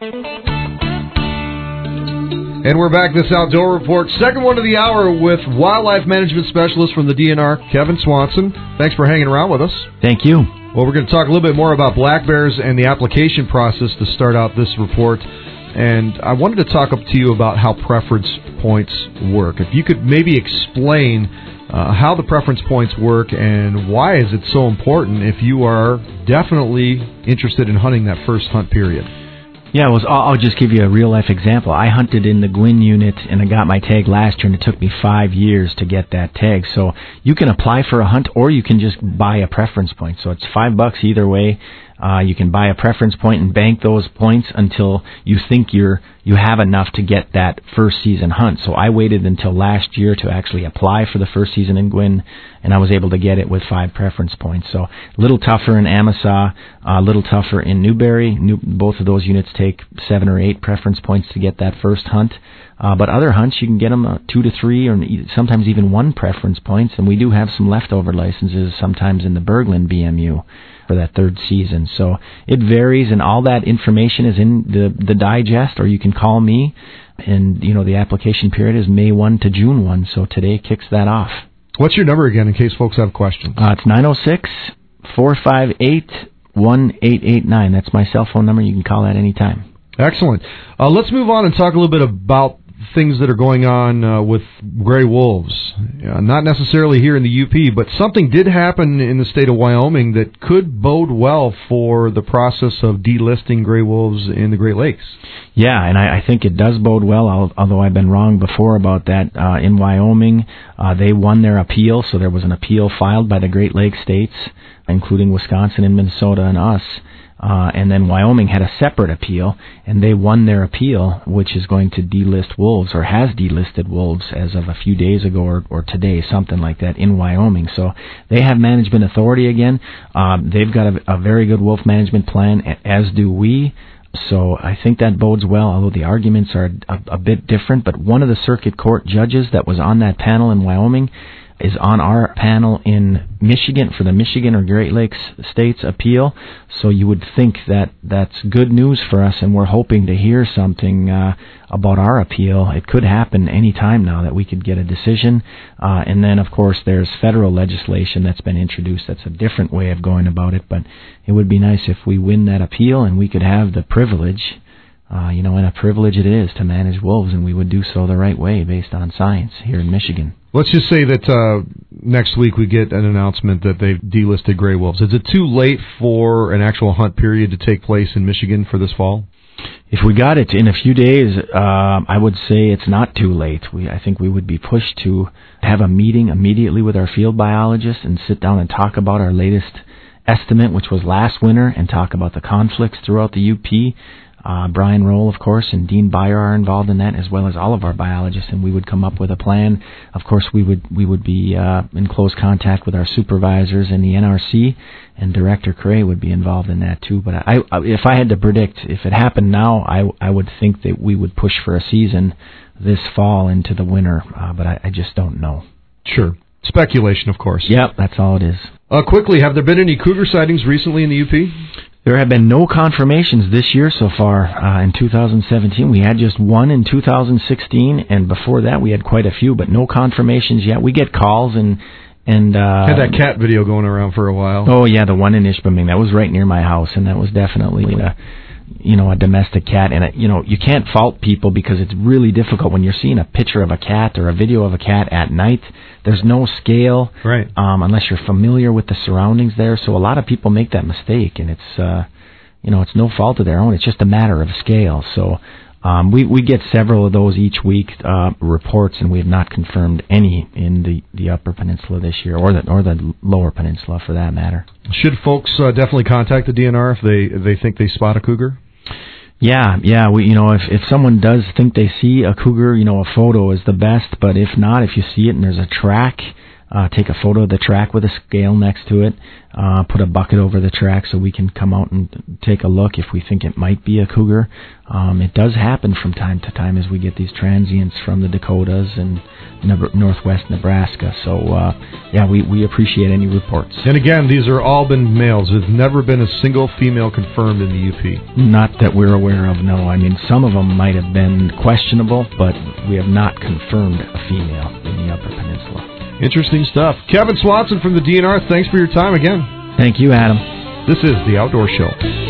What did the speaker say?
And we're back, this Outdoor Report, second one of the hour with Wildlife Management Specialist from the DNR, Kevin Swanson. Thanks for hanging around with us. Thank you. Well, we're going to talk a little bit more about black bears and the application process to start out this report. And I wanted to talk up to you about how preference points work. If you could maybe explain how the preference points work and why is it so important if you are definitely interested in hunting that first hunt period. Yeah, I'll just give you a real-life example. I hunted in the Gwin unit, and I got my tag last year, and it took me 5 years to get that tag. So you can apply for a hunt, or you can just buy a preference point. So it's $5 either way. You can buy a preference point and bank those points until you think you have enough to get that first season hunt. So I waited until last year to actually apply for the first season in Gwin, and I was able to get it with 5 preference points. So a little tougher in Amasa, a little tougher in Newberry. Both of those units take 7 or 8 preference points to get that first hunt. But other hunts, you can get them 2 to 3 or sometimes even 1 preference points, and we do have some leftover licenses sometimes in the Berglund BMU for that third season. So it varies, and all that information is in the digest, or you can call me. And, the application period is May 1 to June 1, so today kicks that off. What's your number again, in case folks have questions? It's 906-458-1889. That's my cell phone number. You can call that anytime. Excellent. Let's move on and talk a little bit about things that are going on with gray wolves. Not necessarily here in the UP, but something did happen in the state of Wyoming that could bode well for the process of delisting gray wolves in the Great Lakes. Yeah, and I think it does bode well, although I've been wrong before about that. In Wyoming, they won their appeal, so there was an appeal filed by the Great Lakes states, including Wisconsin and Minnesota and us. And then Wyoming had a separate appeal, and they won their appeal, which is going to delist wolves, or has delisted wolves as of a few days ago or today, something like that, in Wyoming. So they have management authority again. They've got a very good wolf management plan, as do we. So I think that bodes well, although the arguments are a bit different. But one of the circuit court judges that was on that panel in Wyoming is on our panel in Michigan for the Michigan or Great Lakes states appeal. So you would think that that's good news for us, and we're hoping to hear something about our appeal. It could happen any time now that we could get a decision. And then, of course, there's federal legislation that's been introduced. That's a different way of going about it, but it would be nice if we win that appeal and we could have the privilege, and a privilege it is to manage wolves, and we would do so the right way based on science here in Michigan. Let's just say that next week we get an announcement that they've delisted gray wolves. Is it too late for an actual hunt period to take place in Michigan for this fall? If we got it in a few days, I would say it's not too late. I think we would be pushed to have a meeting immediately with our field biologists and sit down and talk about our latest estimate, which was last winter, and talk about the conflicts throughout the UP. Brian Roll, of course, and Dean Beyer are involved in that, as well as all of our biologists, and we would come up with a plan. Of course, we would be in close contact with our supervisors in the NRC, and Director Cray would be involved in that too. But if I had to predict, if it happened now, I would think that we would push for a season this fall into the winter, but I just don't know. Sure. Speculation, of course. Yep, that's all it is. Quickly, have there been any cougar sightings recently in the UP? There have been no confirmations this year so far. In 2017, we had just one in 2016, and before that we had quite a few, but no confirmations yet. We get calls and had that cat video going around for a while. Oh yeah, the one in Ishpeming, that was right near my house, and that was definitely a domestic cat. And you can't fault people, because it's really difficult when you're seeing a picture of a cat or a video of a cat at night. There's no scale, right? Unless you're familiar with the surroundings there. So a lot of people make that mistake, and it's it's no fault of their own. It's just a matter of scale. So we get several of those each week, reports, and we have not confirmed any in the Upper Peninsula this year, or the Lower Peninsula for that matter. Should folks definitely contact the DNR if they think they spot a cougar? Yeah. If someone does think they see a cougar, a photo is the best. But if not, if you see it and there's a track, take a photo of the track with a scale next to it, put a bucket over the track so we can come out and take a look if we think it might be a cougar. It does happen from time to time as we get these transients from the Dakotas and northwest Nebraska. So, we appreciate any reports. And again, these are all been males. There's never been a single female confirmed in the UP. Not that we're aware of, no. I mean, some of them might have been questionable, but we have not confirmed a female in the Upper Peninsula. Interesting stuff. Kevin Swanson from the DNR, thanks for your time again. Thank you, Adam. This is The Outdoor Show.